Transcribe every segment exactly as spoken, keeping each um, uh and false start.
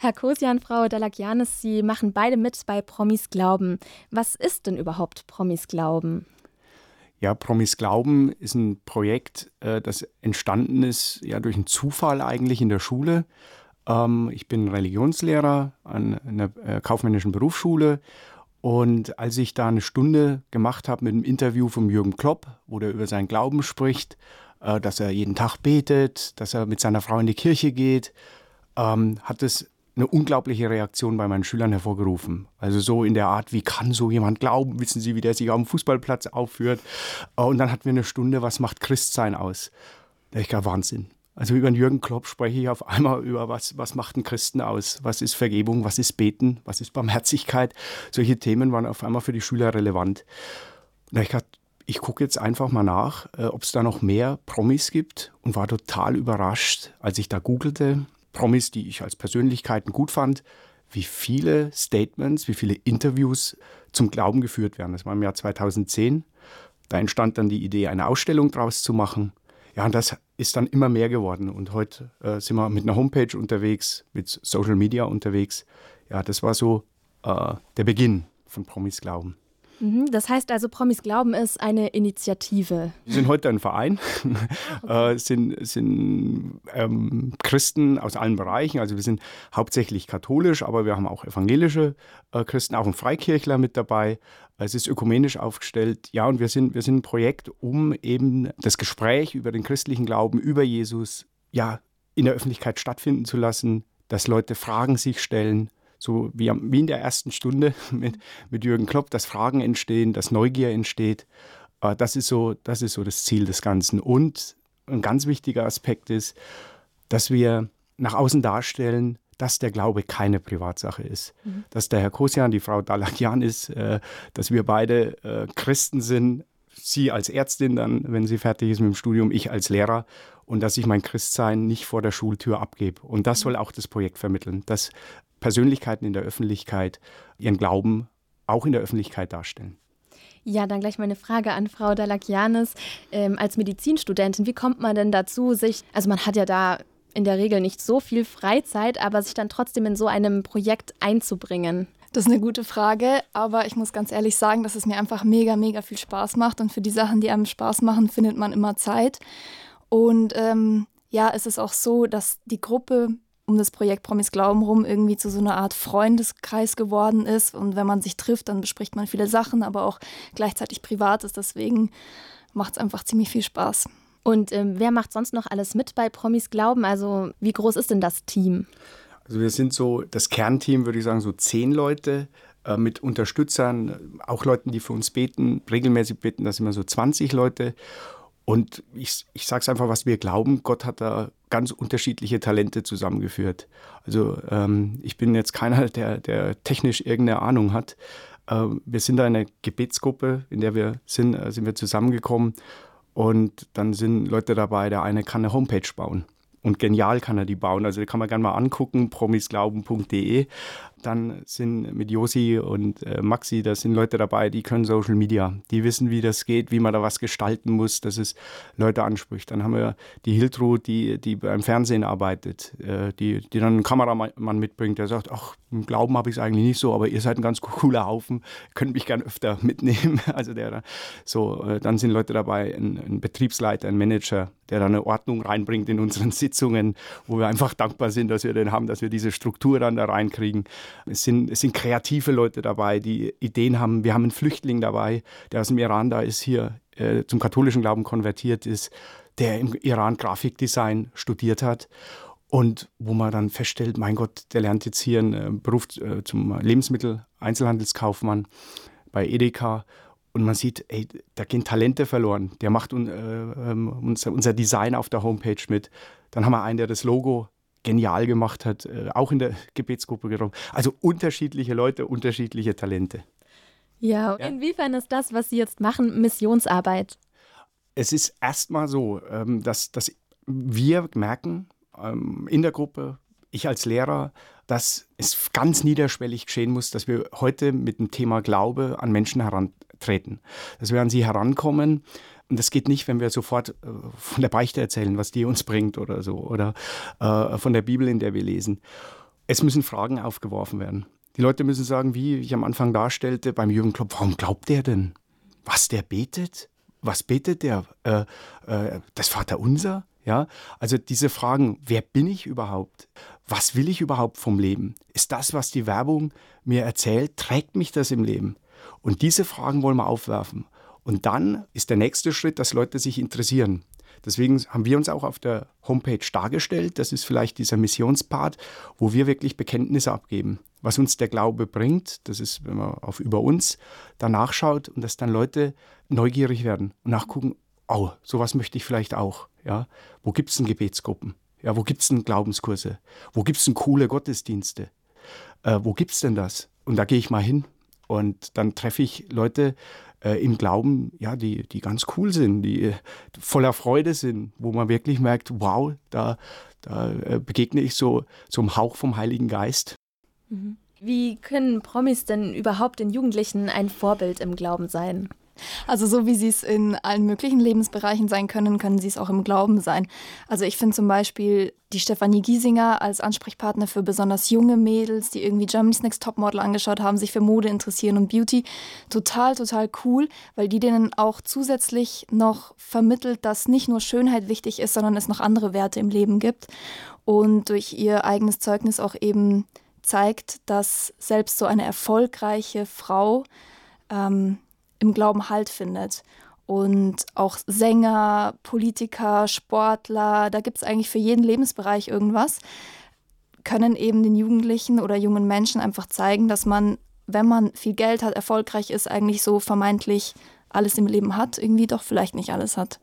Herr Kosian, Frau Dalagianis, Sie machen beide mit bei Promis Glauben. Was ist denn überhaupt Promis Glauben? Ja, Promis Glauben ist ein Projekt, äh, das entstanden ist ja durch einen Zufall eigentlich in der Schule. Ähm, ich bin Religionslehrer an einer äh, kaufmännischen Berufsschule. Und als ich da eine Stunde gemacht habe mit einem Interview von Jürgen Klopp, wo der über seinen Glauben spricht, äh, dass er jeden Tag betet, dass er mit seiner Frau in die Kirche geht, ähm, hat es eine unglaubliche Reaktion bei meinen Schülern hervorgerufen. Also so in der Art, wie kann so jemand glauben? Wissen Sie, wie der sich auf dem Fußballplatz aufführt? Und dann hatten wir eine Stunde, was macht Christsein aus? Da ich gar Wahnsinn. Also über den Jürgen Klopp spreche ich auf einmal über, was, was macht einen Christen aus? Was ist Vergebung? Was ist Beten? Was ist Barmherzigkeit? Solche Themen waren auf einmal für die Schüler relevant. Und da ich gedacht, ich gucke jetzt einfach mal nach, äh, ob es da noch mehr Promis gibt und war total überrascht, als ich da googelte, Promis, die ich als Persönlichkeiten gut fand, wie viele Statements, wie viele Interviews zum Glauben geführt werden. Das war im Jahr zweitausendzehn. Da entstand dann die Idee, eine Ausstellung draus zu machen. Ja, und das ist dann immer mehr geworden. Und heute äh, sind wir mit einer Homepage unterwegs, mit Social Media unterwegs. Ja, das war so äh, der Beginn von Promis Glauben. Das heißt also, Promis Glauben ist eine Initiative. Wir sind heute ein Verein, okay. äh, sind, sind ähm, Christen aus allen Bereichen. Also wir sind hauptsächlich katholisch, aber wir haben auch evangelische äh, Christen, auch ein Freikirchler mit dabei. Es ist ökumenisch aufgestellt. Ja, und wir sind, wir sind ein Projekt, um eben das Gespräch über den christlichen Glauben, über Jesus, ja, in der Öffentlichkeit stattfinden zu lassen, dass Leute Fragen sich stellen. So wie, wie in der ersten Stunde mit, mit Jürgen Klopp, dass Fragen entstehen, dass Neugier entsteht. Äh, das ist so, das ist so das Ziel des Ganzen. Und ein ganz wichtiger Aspekt ist, dass wir nach außen darstellen, dass der Glaube keine Privatsache ist. Mhm. Dass der Herr Kosian, die Frau Dalagianis, äh, dass wir beide äh, Christen sind, sie als Ärztin dann, wenn sie fertig ist mit dem Studium, ich als Lehrer, und dass ich mein Christsein nicht vor der Schultür abgebe. Und das soll auch das Projekt vermitteln, dass Persönlichkeiten in der Öffentlichkeit ihren Glauben auch in der Öffentlichkeit darstellen. Ja, dann gleich mal eine Frage an Frau Dalagianis. Ähm, als Medizinstudentin, wie kommt man denn dazu, sich, also man hat ja da in der Regel nicht so viel Freizeit, aber sich dann trotzdem in so einem Projekt einzubringen? Das ist eine gute Frage, aber ich muss ganz ehrlich sagen, dass es mir einfach mega, mega viel Spaß macht. Und für die Sachen, die einem Spaß machen, findet man immer Zeit. Und ähm, ja, es ist auch so, dass die Gruppe um das Projekt Promis Glauben rum irgendwie zu so einer Art Freundeskreis geworden ist. Und wenn man sich trifft, dann bespricht man viele Sachen, aber auch gleichzeitig Privates. Deswegen macht es einfach ziemlich viel Spaß. Und ähm, wer macht sonst noch alles mit bei Promis Glauben? Also wie groß ist denn das Team? Also wir sind so, das Kernteam würde ich sagen, so zehn Leute äh, mit Unterstützern, auch Leuten, die für uns beten, regelmäßig beten, das sind immer so zwanzig Leute. Und ich, ich sage es einfach, was wir glauben, Gott hat da ganz unterschiedliche Talente zusammengeführt. Also ähm, ich bin jetzt keiner, der, der technisch irgendeine Ahnung hat. Ähm, wir sind da eine Gebetsgruppe, in der wir sind, äh, sind wir zusammengekommen. Und dann sind Leute dabei, der eine kann eine Homepage bauen. Und genial kann er die bauen. Also die kann man gerne mal angucken, promisglauben punkt de. Dann sind mit Josi und äh, Maxi, da sind Leute dabei, die können Social Media. Die wissen, wie das geht, wie man da was gestalten muss, dass es Leute anspricht. Dann haben wir die Hiltrud, die, die beim Fernsehen arbeitet, äh, die, die dann einen Kameramann mitbringt, der sagt, ach, im Glauben habe ich es eigentlich nicht so, aber ihr seid ein ganz cooler Haufen, könnt mich gern öfter mitnehmen. Also der so, äh, dann sind Leute dabei, ein, ein Betriebsleiter, ein Manager, der da eine Ordnung reinbringt in unseren Sitzungen, wo wir einfach dankbar sind, dass wir den haben, dass wir diese Struktur dann da reinkriegen. Es sind, es sind kreative Leute dabei, die Ideen haben. Wir haben einen Flüchtling dabei, der aus dem Iran da ist, hier äh, zum katholischen Glauben konvertiert ist, der im Iran Grafikdesign studiert hat. Und wo man dann feststellt, mein Gott, der lernt jetzt hier einen äh, Beruf äh, zum Lebensmittel-Einzelhandelskaufmann bei Edeka. Und man sieht, ey, da gehen Talente verloren. Der macht un, äh, unser, unser Design auf der Homepage mit. Dann haben wir einen, der das Logo genial gemacht hat, äh, auch in der Gebetsgruppe getroffen. Also unterschiedliche Leute, unterschiedliche Talente. Ja, ja, inwiefern ist das, was Sie jetzt machen, Missionsarbeit? Es ist erstmal so, ähm, dass, dass wir merken ähm, in der Gruppe, ich als Lehrer, dass es ganz niederschwellig geschehen muss, dass wir heute mit dem Thema Glaube an Menschen herantreten. Dass wir an sie herankommen. Und das geht nicht, wenn wir sofort äh, von der Beichte erzählen, was die uns bringt oder so. Oder äh, von der Bibel, in der wir lesen. Es müssen Fragen aufgeworfen werden. Die Leute müssen sagen, wie ich am Anfang darstellte, beim Jürgen Klopp, warum glaubt der denn? Was der betet? Was betet der? Äh, äh, das Vaterunser? Ja? Also diese Fragen, wer bin ich überhaupt? Was will ich überhaupt vom Leben? Ist das, was die Werbung mir erzählt, trägt mich das im Leben? Und diese Fragen wollen wir aufwerfen. Und dann ist der nächste Schritt, dass Leute sich interessieren. Deswegen haben wir uns auch auf der Homepage dargestellt. Das ist vielleicht dieser Missionspart, wo wir wirklich Bekenntnisse abgeben. Was uns der Glaube bringt, das ist, wenn man auf über uns danach schaut und dass dann Leute neugierig werden und nachgucken, oh, sowas möchte ich vielleicht auch. Ja? Wo gibt es denn Gebetsgruppen? Ja, wo gibt es denn Glaubenskurse? Wo gibt es denn coole Gottesdienste? Äh, wo gibt es denn das? Und da gehe ich mal hin und dann treffe ich Leute, äh, im Glauben, ja, die, die ganz cool sind, die äh, voller Freude sind, wo man wirklich merkt, wow, da, da äh, begegne ich so, so einem Hauch vom Heiligen Geist. Mhm. Wie können Promis denn überhaupt den Jugendlichen ein Vorbild im Glauben sein? Also so wie sie es in allen möglichen Lebensbereichen sein können, können sie es auch im Glauben sein. Also ich finde zum Beispiel die Stefanie Giesinger als Ansprechpartner für besonders junge Mädels, die irgendwie Germany's Next Topmodel angeschaut haben, sich für Mode interessieren und Beauty, total, total cool, weil die denen auch zusätzlich noch vermittelt, dass nicht nur Schönheit wichtig ist, sondern es noch andere Werte im Leben gibt und durch ihr eigenes Zeugnis auch eben zeigt, dass selbst so eine erfolgreiche Frau ähm, im Glauben Halt findet. Und auch Sänger, Politiker, Sportler, da gibt es eigentlich für jeden Lebensbereich irgendwas, können eben den Jugendlichen oder jungen Menschen einfach zeigen, dass man, wenn man viel Geld hat, erfolgreich ist, eigentlich so vermeintlich alles im Leben hat, irgendwie doch vielleicht nicht alles hat.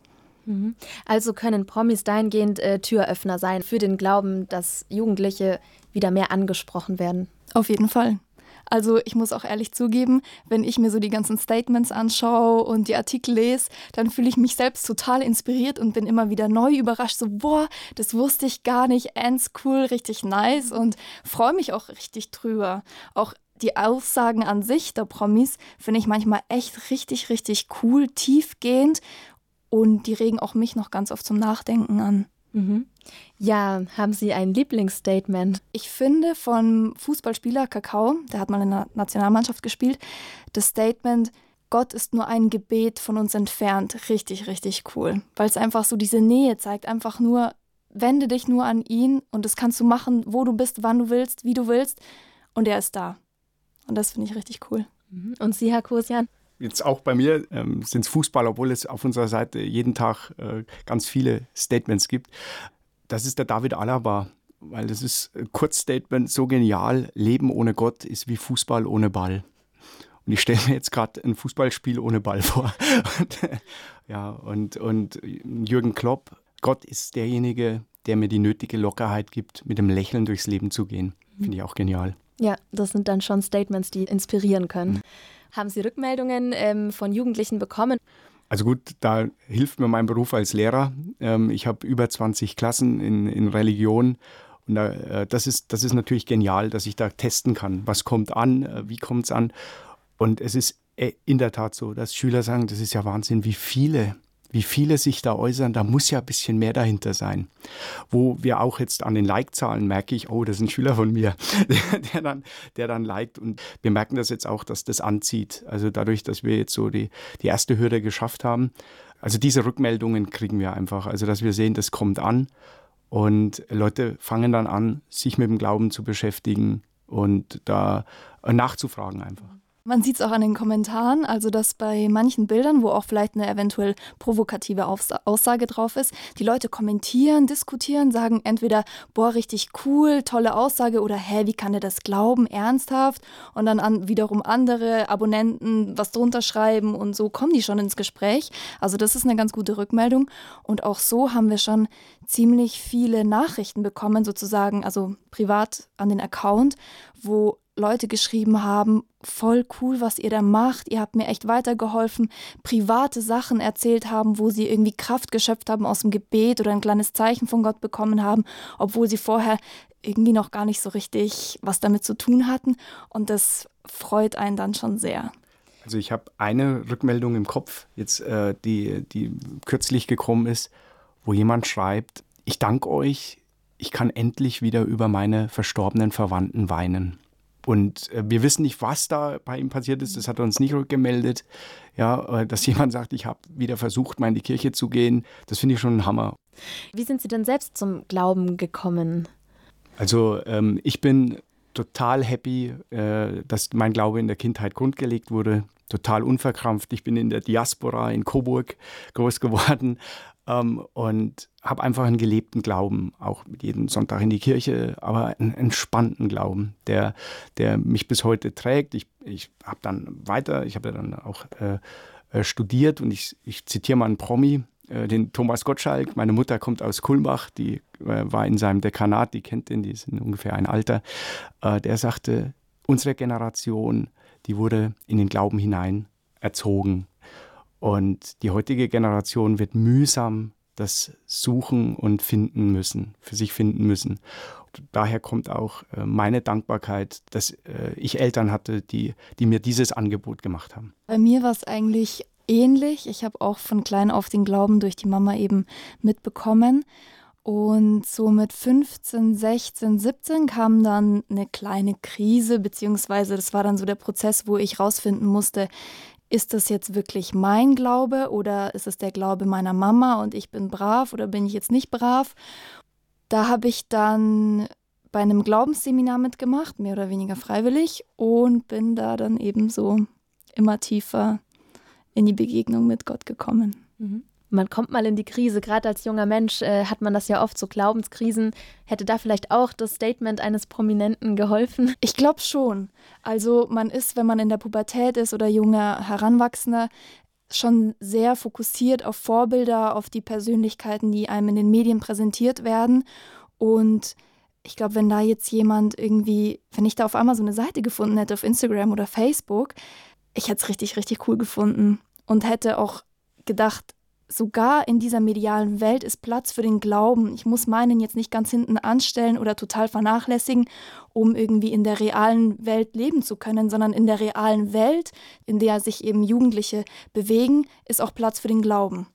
Also können Promis dahingehend äh, Türöffner sein für den Glauben, dass Jugendliche wieder mehr angesprochen werden? Auf jeden Fall. Also ich muss auch ehrlich zugeben, wenn ich mir so die ganzen Statements anschaue und die Artikel lese, dann fühle ich mich selbst total inspiriert und bin immer wieder neu überrascht. So, boah, das wusste ich gar nicht, ends cool, richtig nice und freue mich auch richtig drüber. Auch die Aussagen an sich der Promis finde ich manchmal echt richtig, richtig cool, tiefgehend und die regen auch mich noch ganz oft zum Nachdenken an. Mhm. Ja, haben Sie ein Lieblingsstatement? Ich finde vom Fußballspieler Kakao, der hat mal in der Nationalmannschaft gespielt, das Statement, Gott ist nur ein Gebet von uns entfernt, richtig, richtig cool. Weil es einfach so diese Nähe zeigt, einfach nur, wende dich nur an ihn und das kannst du machen, wo du bist, wann du willst, wie du willst und er ist da. Und das finde ich richtig cool. Und Sie, Herr Kosian? Jetzt auch bei mir ähm, sind es Fußball, obwohl es auf unserer Seite jeden Tag äh, ganz viele Statements gibt. Das ist der David Alaba, weil das ist ein Kurzstatement, so genial, Leben ohne Gott ist wie Fußball ohne Ball. Und ich stelle mir jetzt gerade ein Fußballspiel ohne Ball vor. und, ja, und, und Jürgen Klopp, Gott ist derjenige, der mir die nötige Lockerheit gibt, mit dem Lächeln durchs Leben zu gehen. Finde ich auch genial. Ja, das sind dann schon Statements, die inspirieren können. Mhm. Haben Sie Rückmeldungen ähm, von Jugendlichen bekommen? Also gut, da hilft mir mein Beruf als Lehrer. Ähm, ich habe über zwanzig Klassen in, in Religion. Und da, äh, das ist, das ist natürlich genial, dass ich da testen kann. Was kommt an? Äh, wie kommt es an? Und es ist äh, in der Tat so, dass Schüler sagen, das ist ja Wahnsinn, wie viele wie viele sich da äußern, da muss ja ein bisschen mehr dahinter sein. Wo wir auch jetzt an den Like-Zahlen merke ich, oh, das ist ein Schüler von mir, der, der, dann, der dann liked. Und wir merken das jetzt auch, dass das anzieht. Also dadurch, dass wir jetzt so die, die erste Hürde geschafft haben. Also diese Rückmeldungen kriegen wir einfach. Also dass wir sehen, das kommt an. Und Leute fangen dann an, sich mit dem Glauben zu beschäftigen und da nachzufragen einfach. Man sieht es auch an den Kommentaren, also dass bei manchen Bildern, wo auch vielleicht eine eventuell provokative Aussage drauf ist, die Leute kommentieren, diskutieren, sagen entweder, boah, richtig cool, tolle Aussage oder hä, wie kann der das glauben, ernsthaft? Und dann an, wiederum andere Abonnenten was drunter schreiben und so kommen die schon ins Gespräch. Also das ist eine ganz gute Rückmeldung und auch so haben wir schon ziemlich viele Nachrichten bekommen, sozusagen, also privat an den Account, wo Leute geschrieben haben, voll cool, was ihr da macht, ihr habt mir echt weitergeholfen, private Sachen erzählt haben, wo sie irgendwie Kraft geschöpft haben aus dem Gebet oder ein kleines Zeichen von Gott bekommen haben, obwohl sie vorher irgendwie noch gar nicht so richtig was damit zu tun hatten und das freut einen dann schon sehr. Also ich habe eine Rückmeldung im Kopf, jetzt äh, die, die kürzlich gekommen ist, wo jemand schreibt, ich danke euch, ich kann endlich wieder über meine verstorbenen Verwandten weinen. Und äh, wir wissen nicht, was da bei ihm passiert ist. Das hat er uns nicht rückgemeldet. Ja, äh, dass jemand sagt, ich habe wieder versucht, mal in die Kirche zu gehen, das finde ich schon ein Hammer. Wie sind Sie denn selbst zum Glauben gekommen? Also ähm, ich bin total happy, äh, dass mein Glaube in der Kindheit grundgelegt wurde. Total unverkrampft. Ich bin in der Diaspora in Coburg groß geworden. Ähm, und habe einfach einen gelebten Glauben, auch mit jedem Sonntag in die Kirche, aber einen entspannten Glauben, der, der mich bis heute trägt. Ich, ich habe dann weiter, ich habe ja dann auch äh, studiert und ich, ich zitiere mal einen Promi, äh, den Thomas Gottschalk. Meine Mutter kommt aus Kulmbach, die äh, war in seinem Dekanat, die kennt den, die sind ungefähr ein Alter. Äh, der sagte, unsere Generation, die wurde in den Glauben hinein erzogen. Und die heutige Generation wird mühsam das suchen und finden müssen, für sich finden müssen. Und daher kommt auch äh, meine Dankbarkeit, dass äh, ich Eltern hatte, die, die mir dieses Angebot gemacht haben. Bei mir war es eigentlich ähnlich. Ich habe auch von klein auf den Glauben durch die Mama eben mitbekommen. Und so mit fünfzehn, sechzehn, siebzehn kam dann eine kleine Krise, beziehungsweise das war dann so der Prozess, wo ich rausfinden musste, ist das jetzt wirklich mein Glaube oder ist es der Glaube meiner Mama und ich bin brav oder bin ich jetzt nicht brav? Da habe ich dann bei einem Glaubensseminar mitgemacht, mehr oder weniger freiwillig, und bin da dann eben so immer tiefer in die Begegnung mit Gott gekommen. Mhm. Man kommt mal in die Krise, gerade als junger Mensch äh, hat man das ja oft, so Glaubenskrisen. Hätte da vielleicht auch das Statement eines Prominenten geholfen? Ich glaube schon. Also man ist, wenn man in der Pubertät ist oder junger Heranwachsender, schon sehr fokussiert auf Vorbilder, auf die Persönlichkeiten, die einem in den Medien präsentiert werden. Und ich glaube, wenn da jetzt jemand irgendwie, wenn ich da auf einmal so eine Seite gefunden hätte auf Instagram oder Facebook, ich hätte es richtig, richtig cool gefunden und hätte auch gedacht, sogar in dieser medialen Welt ist Platz für den Glauben. Ich muss meinen jetzt nicht ganz hinten anstellen oder total vernachlässigen, um irgendwie in der realen Welt leben zu können, sondern in der realen Welt, in der sich eben Jugendliche bewegen, ist auch Platz für den Glauben.